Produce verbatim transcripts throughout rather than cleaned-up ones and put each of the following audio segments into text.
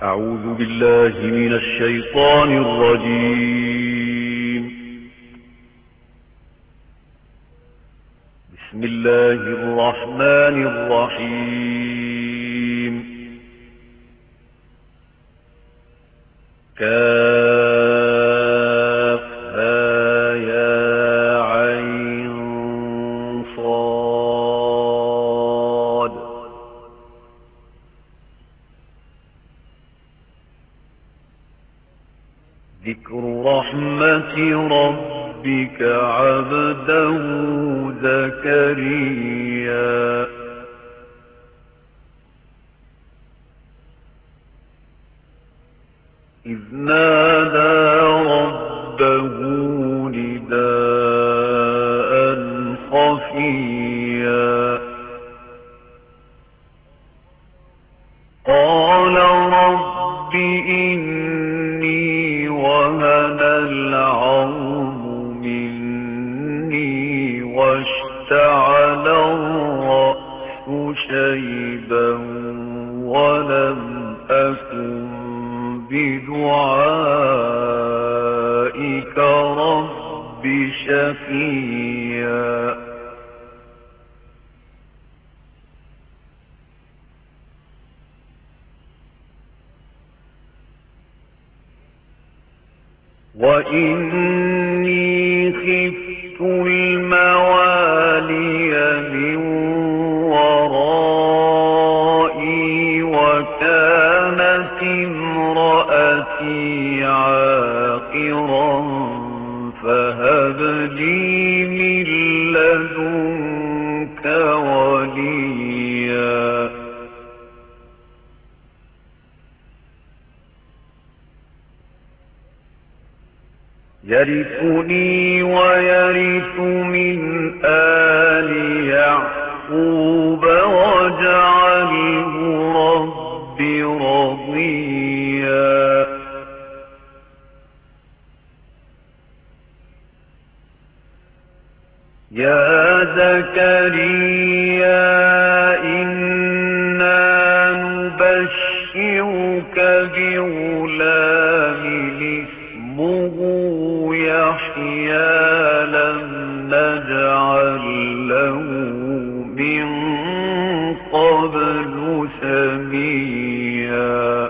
أعوذ بالله من الشيطان الرجيم. بسم الله الرحمن الرحيم. كافها يا عين صاد. ذكر رحمة ربك عبده زكريا إذ نادى ربه نداء خفيا قال رب إني وهن العظم مني واشتعل الرأس شيبا ولم أكن بدعائك رب شقيا وإني خفت الموالي من ورائي وكانت امرأتي عاقرا فهب لي من لدنك وليا يرثني ويرث من آل يعقوب واجعله رب رضيا يا زكريا إنا نبشرك بغلام اسمه يحيى لم نجعل له من قبل سميا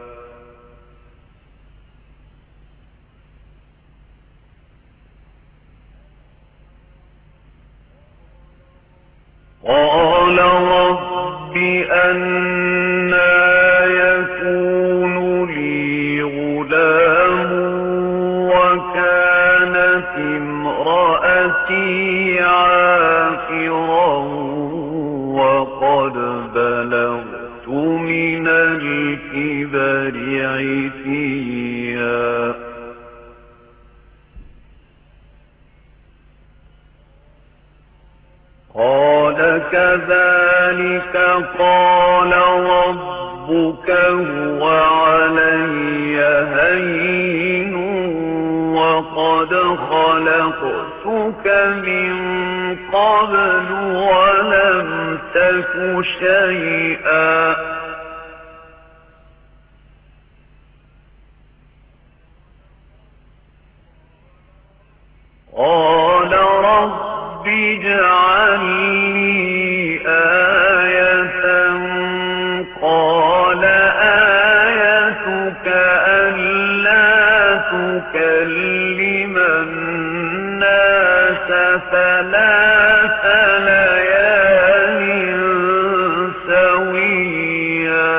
قال رب أنى يكون لي غلام وكانت امرأتي عاقرا وقد بلغت من الكبر عتيا قال كذلك قال ربك هو علي هين وقد خلقتك من قبل ولم تك شيئا قال رب اجعل لي آية قال آيتك ألا تكلم الناس ثلاث ليال سويا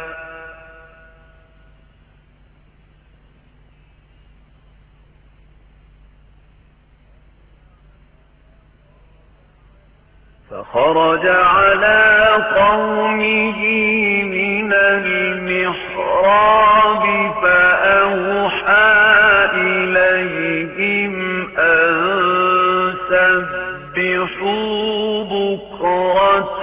فخرج على قومه من المحراب فأوحى إليهم أن سبحوا بكرة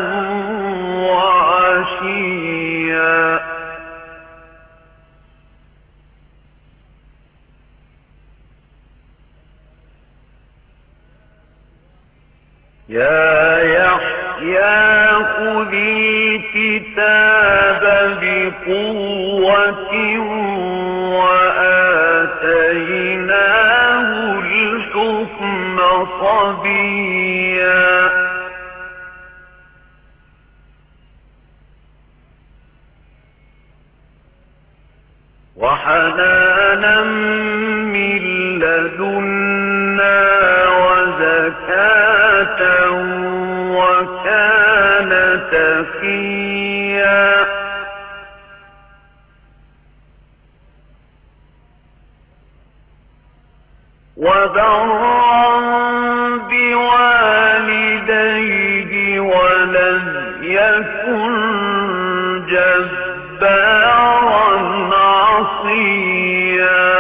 وعشيا يا يحيى خذ الكتاب بقوة قوة وآتيناه الحكم صبيا وحنانا من لدنا وزكاة وكان تقيا وبرا بوالديه ولم يكن جبارا عصيا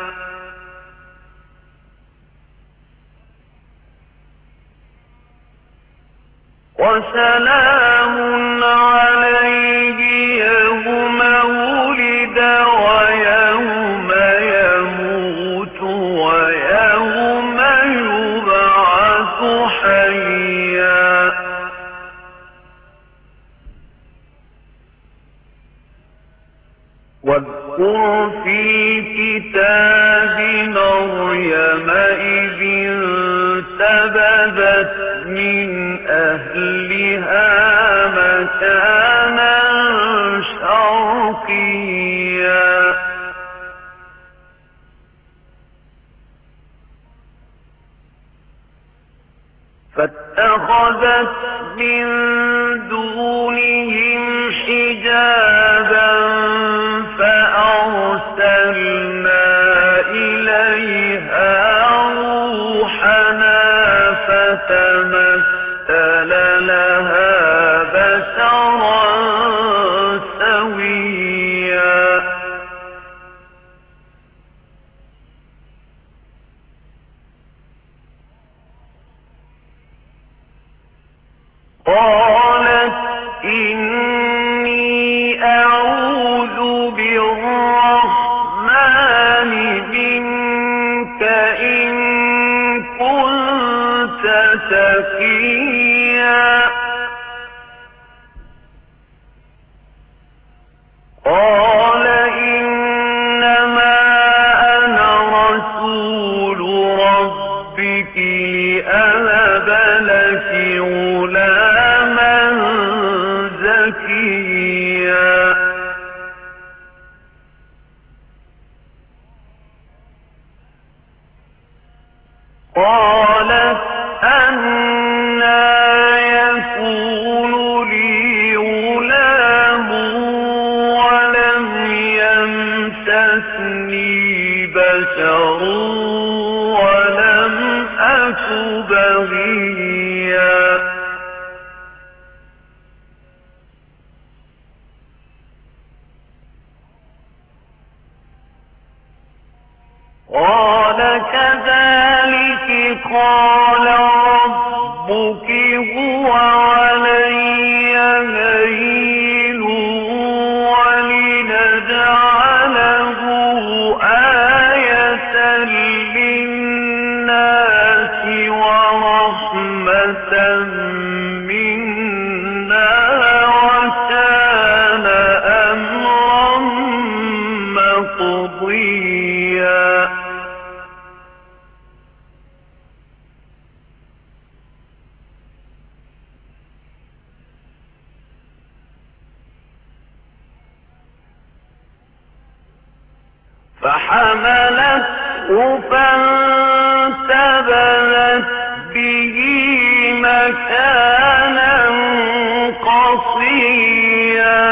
وسلام عليه يوم ولد ويوم يموت ويوم يبعث حيا واذكر في الكتاب مريم إذ انتبذت من أهلها مكانا شرقيا فاتخذت من دونهم حجابا فأرسلنا إليها روحنا فتمثل لها بشرا سويا قالت إني أعوذ بالرحمن منك إن كنت تقيا قال إنما أنا رسول ربك لأهب لك غلاما زكيا قالت أنى يكون لي غلام ولم يمسسني بشر ولم أك بغيا قال كذلك قال ربك هو علي هين ولنجعله آية للناس ورحمة منا وكان أمرا مقضيا فحملته فانتبذت به مكانا قصيا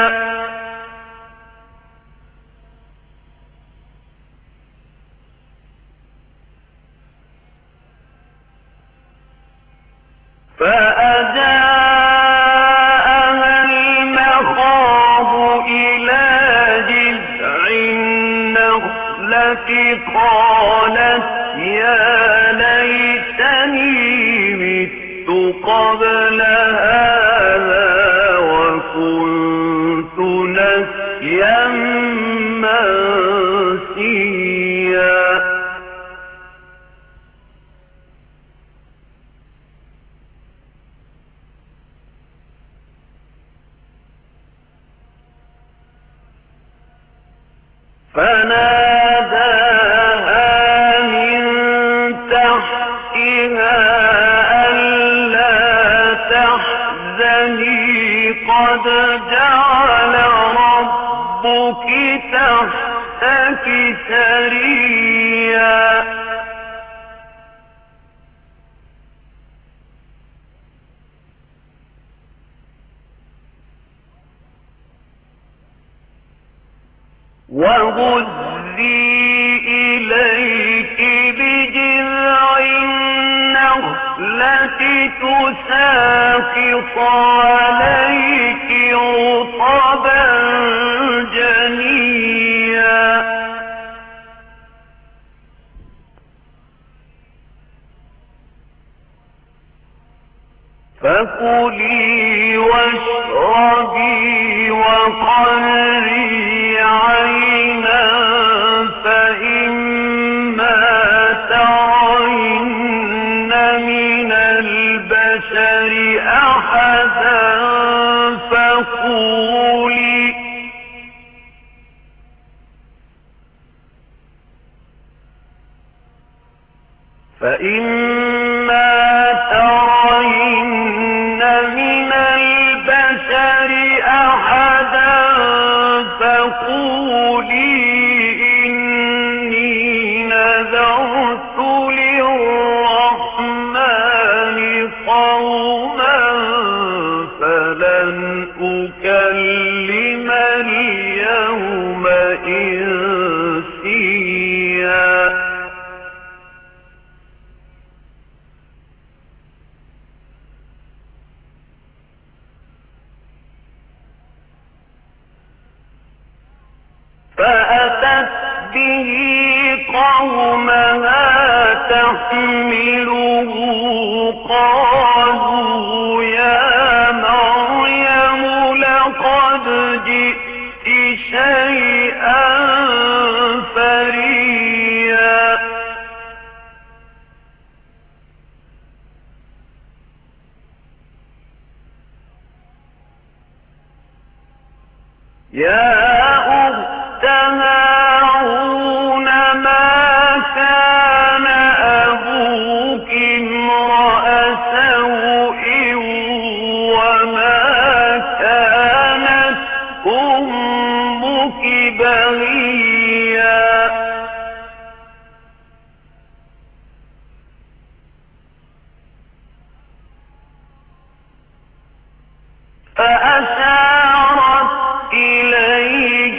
فأجاءها المخاض إلى جذع النخلة قالت يا ليتني مت قبل هذا وكنت نسيا منسيا فناداها من تحتها ألا تحزني قد جعل ربك تحتك سريا وهزي إليك بجذع النخلة تساقط عليك رطبا جنيا فكلي واشربي وقري عينا فإما ترين من البشر أحدا فقولي فإما ترين من البشر أحدا فقولي إني نذرت للرحمن صوما فلن أكلم اليوم إنسيا فأتت به قومها تحمله قالوا يا مريم لقد جئت شيئا فريا يا أخت هارون ما كان أبوك امرأ سوء وما كانت أمك بغيا فأشارت إليه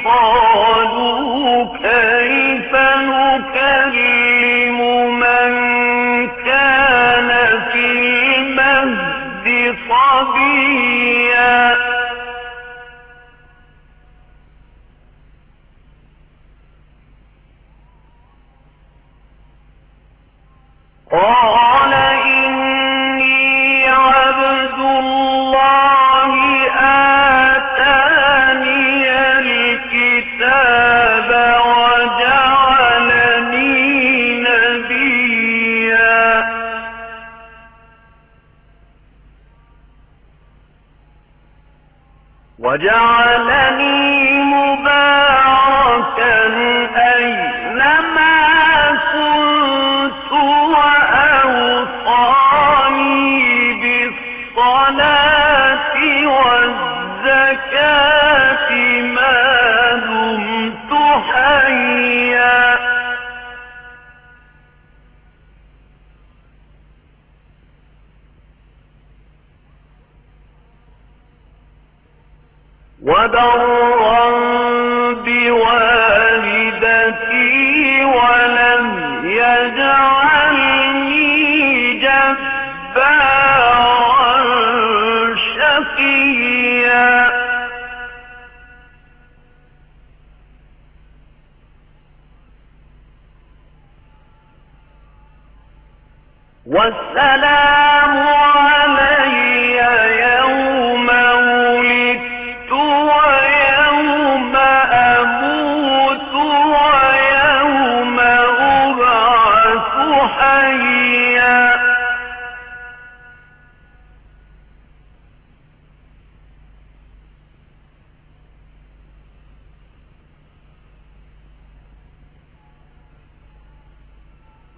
قالوا كيف نكلم من كان في المهد صبيا قال إني عبد الله آتاني الكتاب وجعلني نبيا وجعلني مباركا أينما كنت وأوصاني بالصلاة والزكاة ما دمت حيا وبرا بوالدتي ولم يجعلني جبارا شقيا والسلام علي يوم ولدت ويوم أموت ويوم أبعث حيا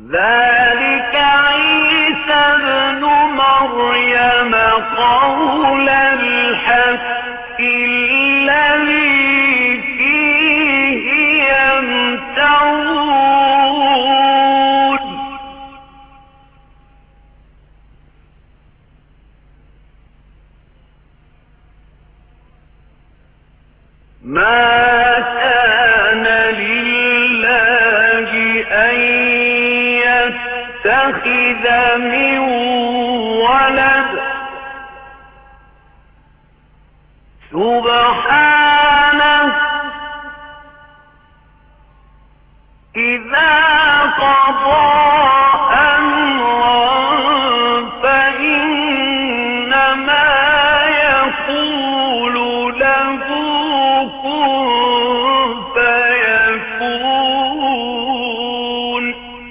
ذلك عيسى ابن مريم قول الحق الذي فيه يمترون ما كان لله أن يتخذ من ولد سبحانه إذا قضى أمرا فإنما يقول له كن فيكون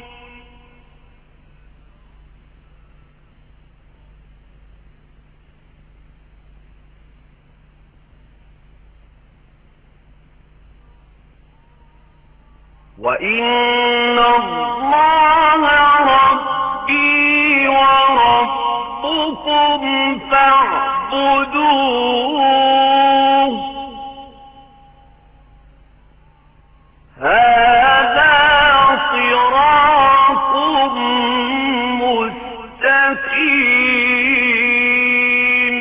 وإن الله ربي وربكم فاعبدوه هذا صراط مستقيم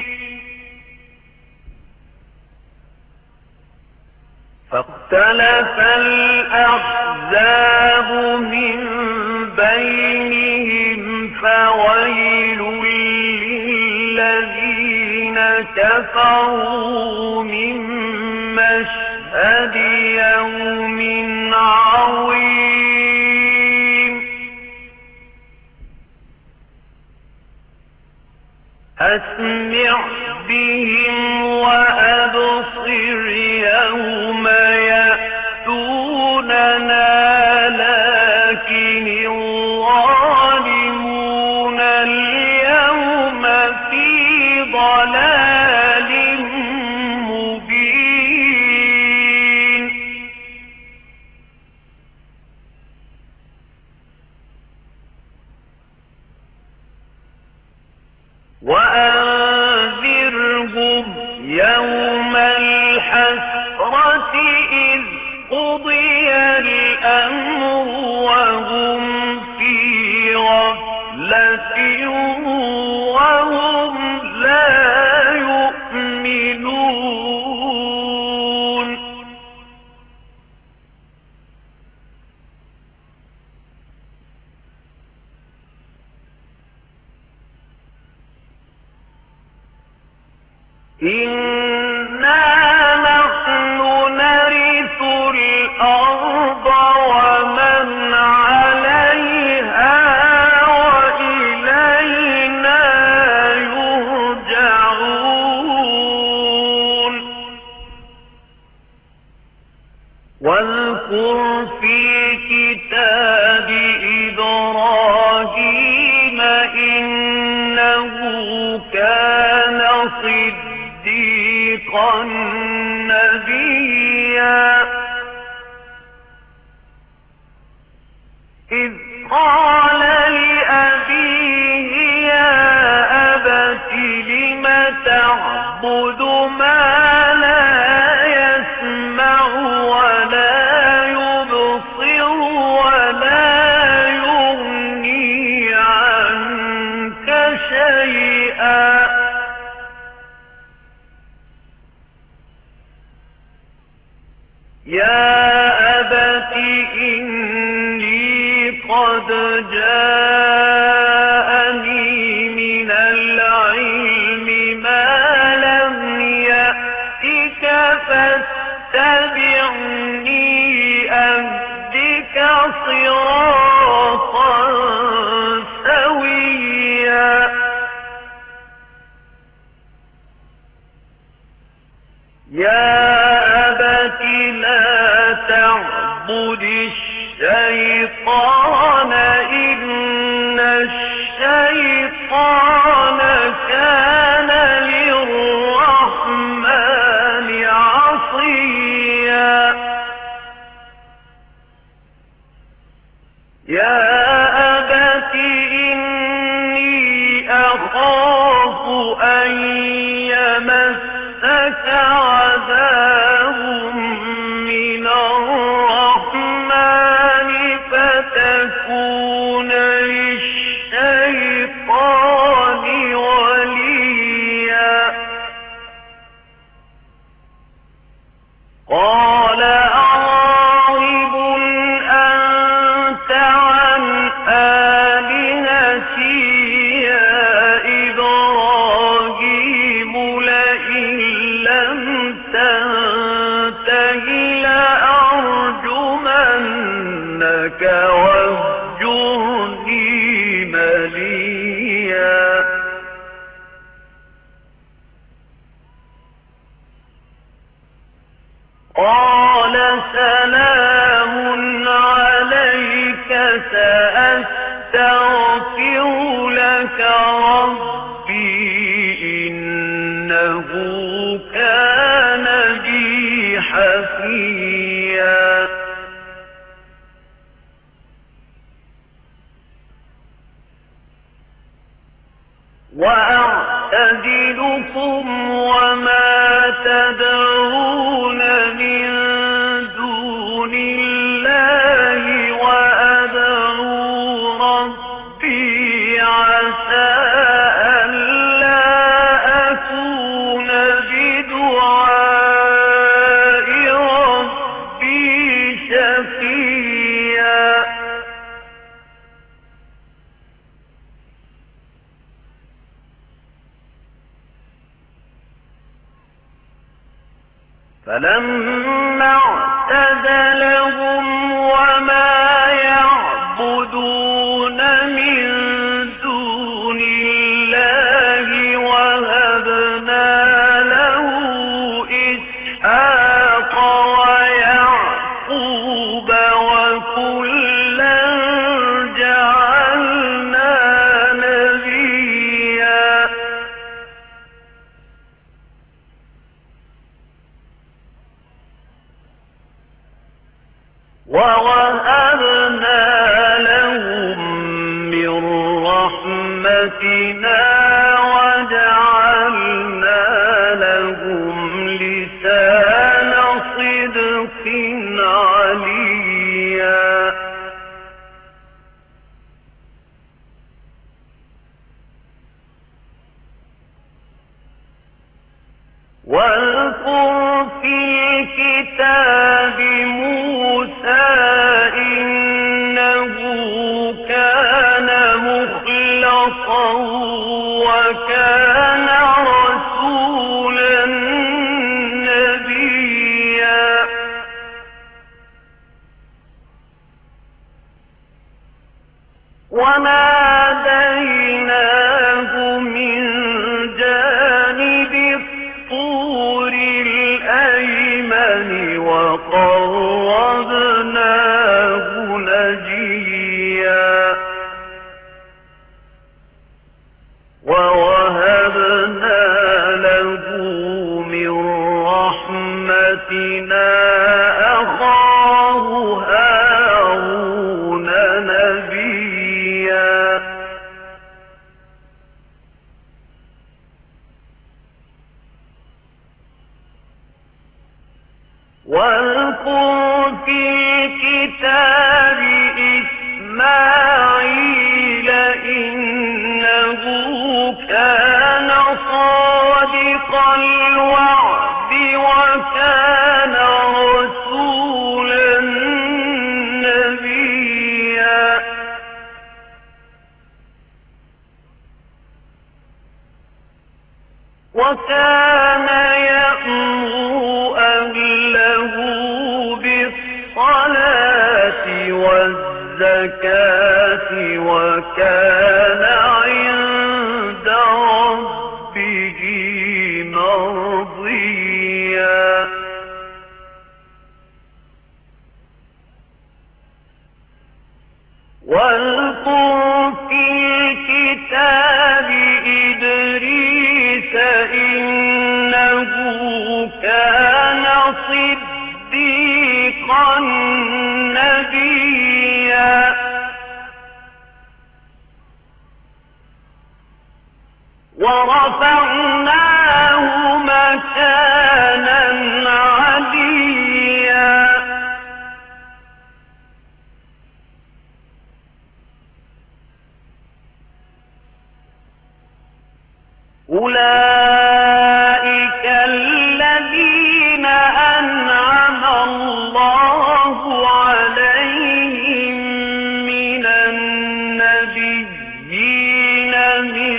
فاختلف الأحزاب من بينهم فويل للذين كفروا من مشهد يوم عظيم أسمع بهم وأبصر يوم يأتوننا لكن الظالمون اليوم في ضلال مبين وأنذرهم يوم الحسرة إذ قضي الأمر وهم في غفلة وهم لا يؤمنون إنا نحن نرث الأرض ومن عليها وإلينا يرجعون واذكر في كتاب إبراهيم إنه كان صديقا نبيا إذ قال لأبيه يا أبت لم تعبد ما لا يسمع ولا يبصر ولا يغني عنك شيئا يا أبت إني قد جاءني من العلم ما لم يأتك فاتبعني أهدك صراطا سويا يا أبت لا تعبد الشيطان إن الشيطان كان للرحمن عصيا يا أخاف أن يمسك عذاب من الرحمن فتكون للشيطان وليا قال أراغب أنت عن آلهتي يا إبراهيم لئن لم تنته لأرجمنك واهجرني مليا قال سلام عليك سأستغفر لك ربي إنه كان بي حفيا وأعتزلكم وما تدعون من دون الله وأدعو ربي عسى ألا أكون بدعاء ربي شقيا فلما اعتزلهم وما يعبدون من دون الله وهبنا له إسحاق ويعقوب وكلا جعلنا نبيا ووهبنا لهم من رحمتنا وجعلنا لهم لسان صدق عليا واذكر في الكتاب موسى إنه كان مخلصا وكان رسولا نبيا وناديناه من جانب الطور الأيمن وقربناه نجيا ووهبنا له من رحمتنا أخاه هارون نبيا واذكر في الكتاب إسماعيل إنه كان صادق الوعد وكان رسولا نبيا وكان يأمر أهله بالصلاة والزكاة وكان عند ربه مرضيا واذكر في الكتاب إدريس إنه كان صديقا نبيا ورفعناه مكانا عليا أولئك الذين أنعم الله عليهم من النبيين من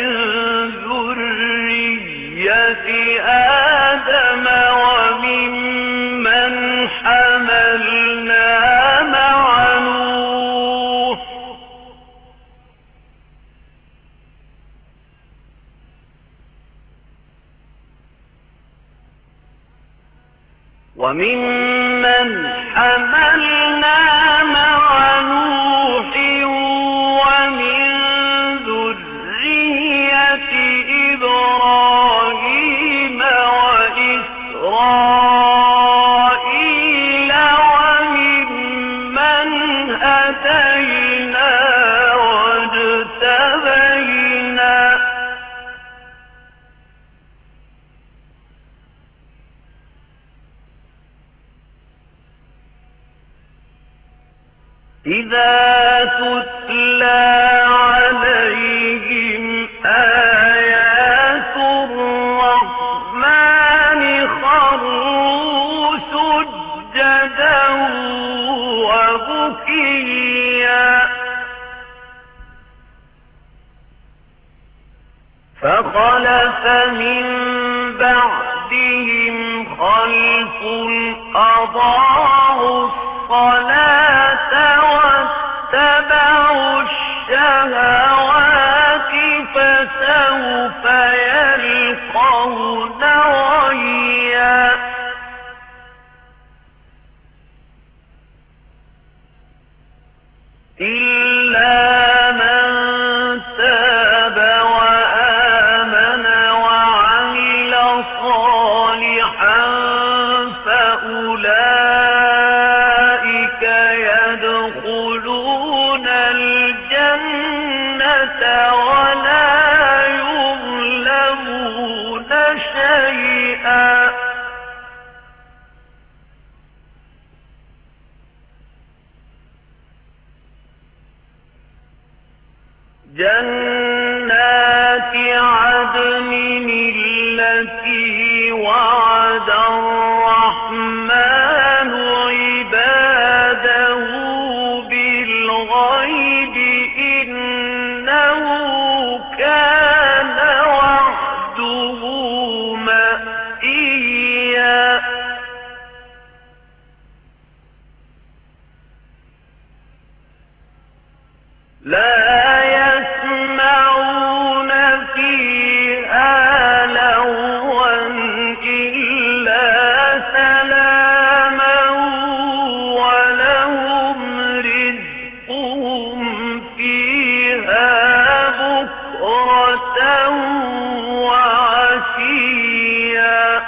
ذرية آدم وممن حملنا مع نوح وممن حملنا مع نوح ومن ذرية إبراهيم وإسرائيل وممن هدينا واجتبينا إذا تتلى عليهم آيات الرحمن خروا سجدا وبكيا فخلف من بعدهم خلف أضاعوا الصلاة واتبعوا الشهوات فسوف يلقون غيا إلا من تاب وآمن وعمل صالحا فأولئك يدخلون الجنة ولا يظلمون شيئا جنات عدن التي وعد الرحمن عباده بالغيب إنه كان وعده مأتيا لا يسمعون فيها لغوا إلا سلاما ولهم رزقهم فيها بكرة وعشيا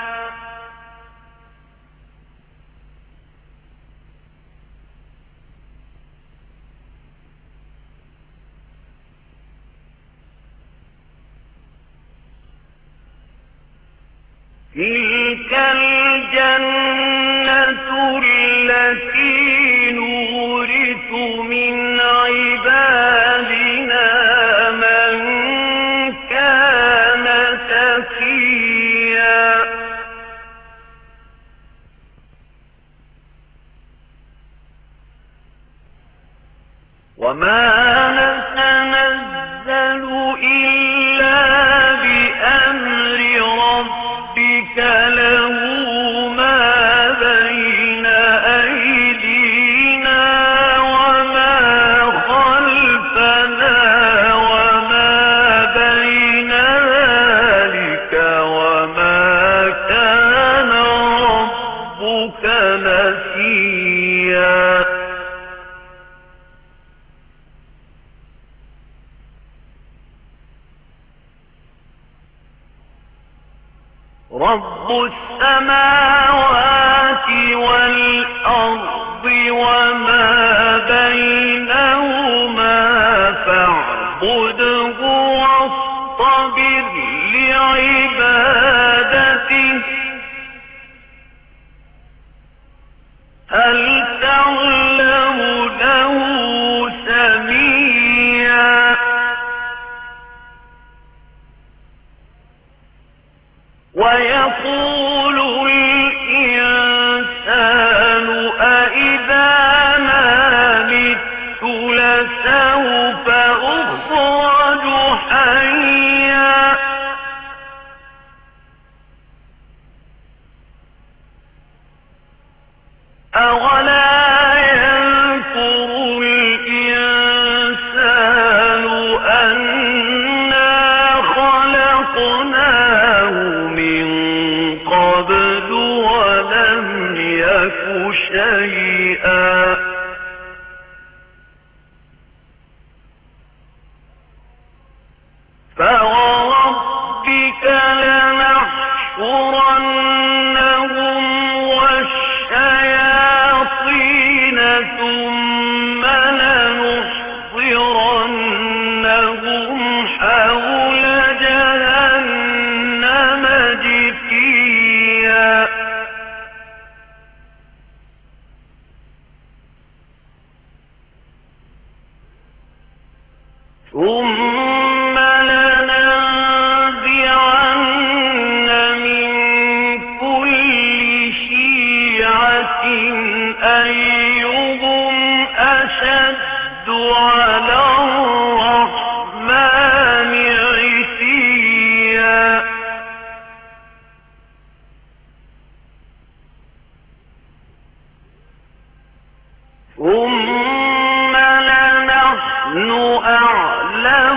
تلك الجنة التي نورث من عبادنا من كان تقيا وما نتنزل إلا بأمر ربك له ما بين أيدينا وما خلفنا وما بين ذلك وما كان ربك نسيا رب السماوات والأرض وما بينهما فاعبده واصطبر هل تعلم له سميا ويقول الإنسان أإذا ما مت لسوف أخرج حيا أولا يذكر الإنسان أنا خلقناه من قبل ولم يك شيئا فوربك لنحشرنهم والشياطين ثم لنحضرنهم حول جهنم جثيا ثم لننزعن من كل شيعة أيهم أشد على الرحمن عتيا ثم لنحن أعلم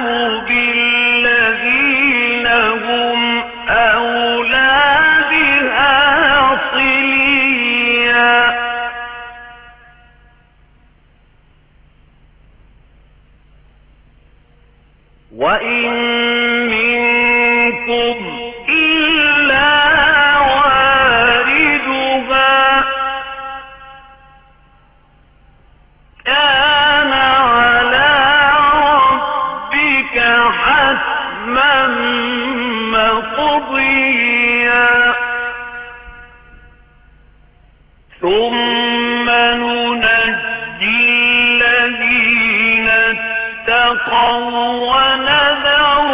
بالذين هم أولى بها صليا وإن منكم إلا واردها كان على ربك حتما مقضيا ثم ننجي الذين اتقوا ونذر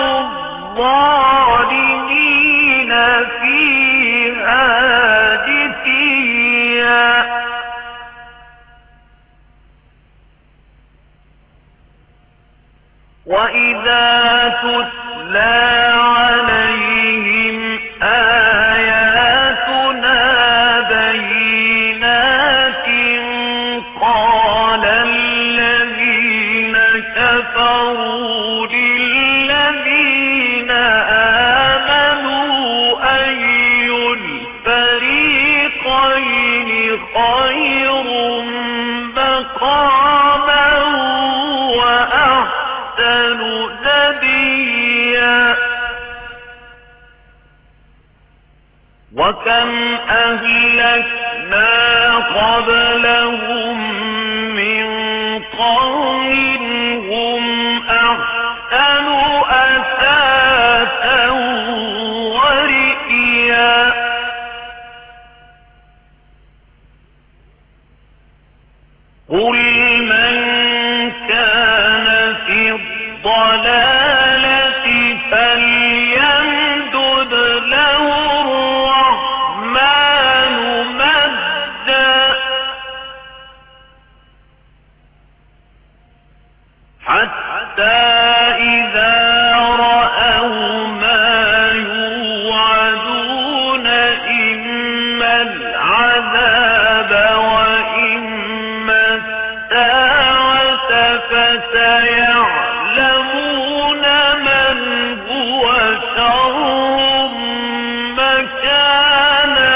الظالمين فيها جثيا وإذا تتلى عليهم آياتنا بينات قال الذين كفروا للذين آمنوا أي الفريقين خير مقاما وأحسن نبيا وكم أهلكنا قبلهم من قرن هم أحسن أثاثا ورئيا قل من كان في الضلالة فليمدد له الرحمن مدا حتى إذا رأوا ما يوعدون إما العذاب وإما الساعة فسيعلمون من هو شر مكانا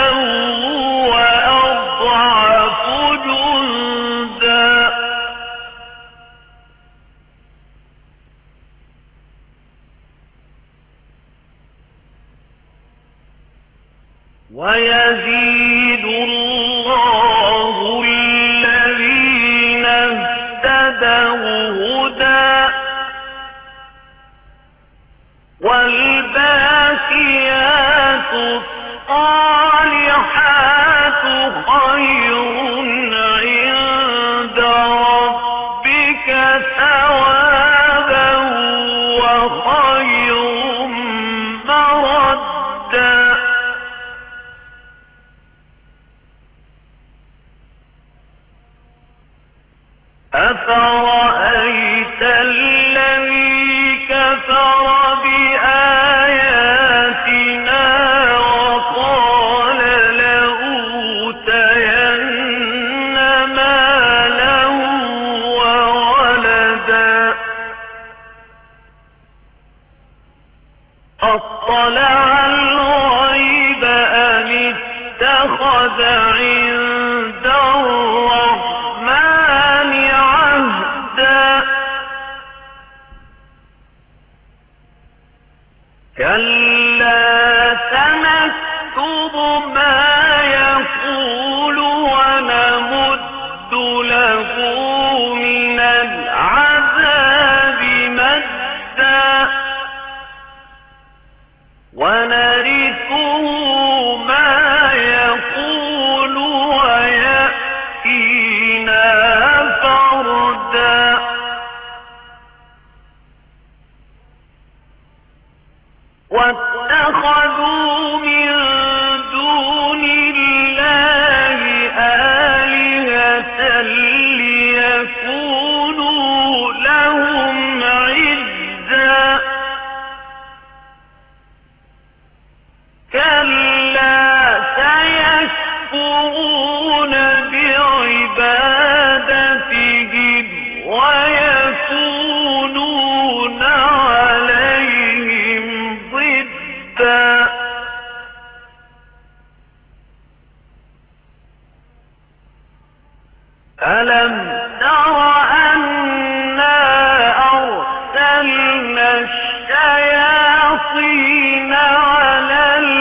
وأضعف جندا ويزيد الله الذين اهتدوا هدى والباقيات فالصالحات خير عند ربك ثوابا وخير مردا أفرأيت الذي كفر بآياتنا وقال لأوتين مالا وولدا أطلع الغيب أم اتخذ عند الرحمن عهدا كلا سنكتب ما يقول ونمد له من العذاب مدا ونرثه ما يقول ويأتينا فردا واتخذوا من دون الله آلهة ليكونوا لهم عزا كلا سيكفرون بعبادتهم ويكونون عليهم ضدا ألم تر أنا أرسلنا الشياطين على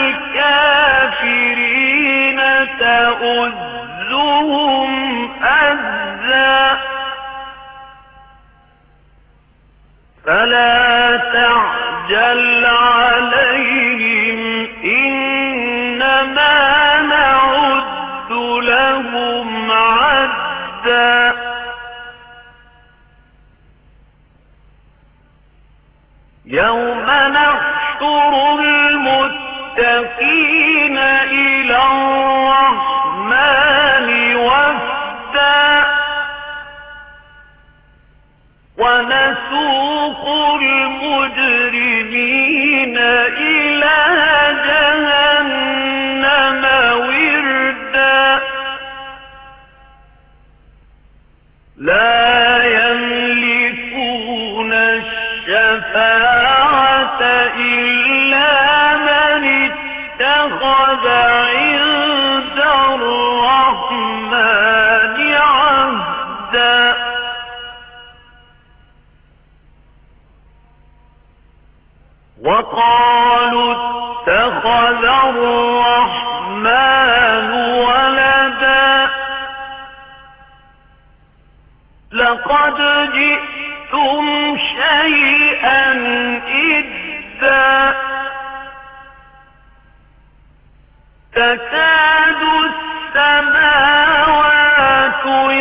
الكافرين تؤذهم أذى فلا تعجل عليهم إنما نعد لهم عدا يوم نحشر المتقين إلى الرحمن وفدا ونسوق المجرمين إلى جهنم وردا لا يملكون الشفاعة إلا من اتخذ عند الرحمن عهدا وقالوا اتخذ الرحمن ولدا لقد جئتم شيئا إدا تكاد السماوات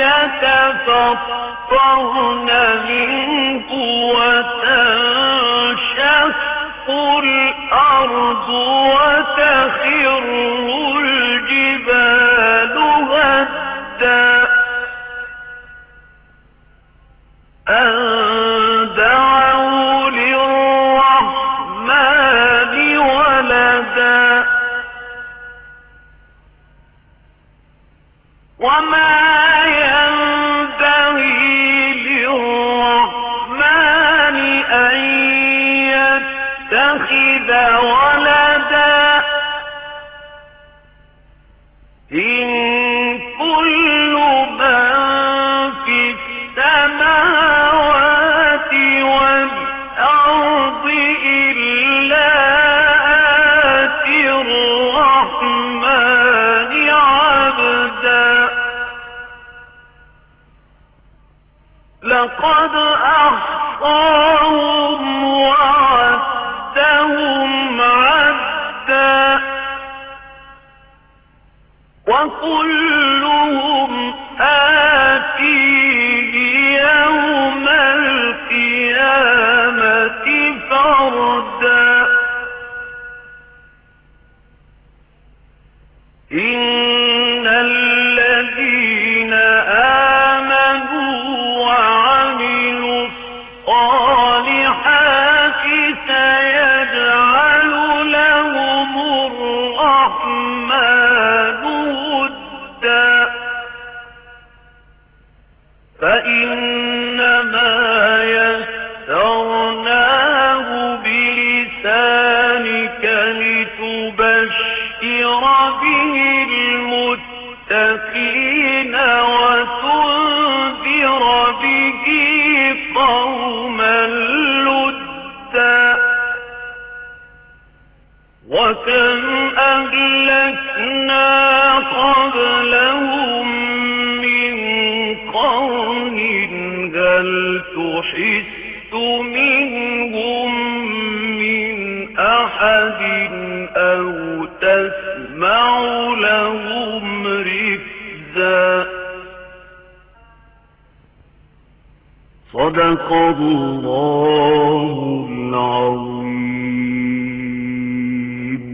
يتفطرن منه وتنشق الأرض وتخر الجبال هدا أن دعوا للرحمن ولدا وما ينبغي للرحمن أن يتخذ ولدا إن كل من في السماوات والأرض إلا آتي الرحمن عبدا لقد أحصاهم وعدهم عدا أحصاهم وعدهم عدا لقد جئتم شيئا إدا تكاد السماوات يتفطرن منه وتنشق الأرض وتخر الجبال هدا أن دعوا للرحمن ولدا وما ينبغي للرحمن أن يتخذ ولدا إن كل من في السماوات والأرض إلا آتي الرحمن عبدا لقد أحصاهم وعدهم وكلهم آتيه يوم القيامة فردا إن الذين آمنوا وعملوا الصالحات سيجعل لهم الرحمن ودا فإنما يسرناه بلسانك لتبشر به المتقين وتنذر به قوما لدا وكم أهلكنا قبلهم من قرن هل تحس منهم من أحد أو تسمع لهم ركزا صدق الله العظيم.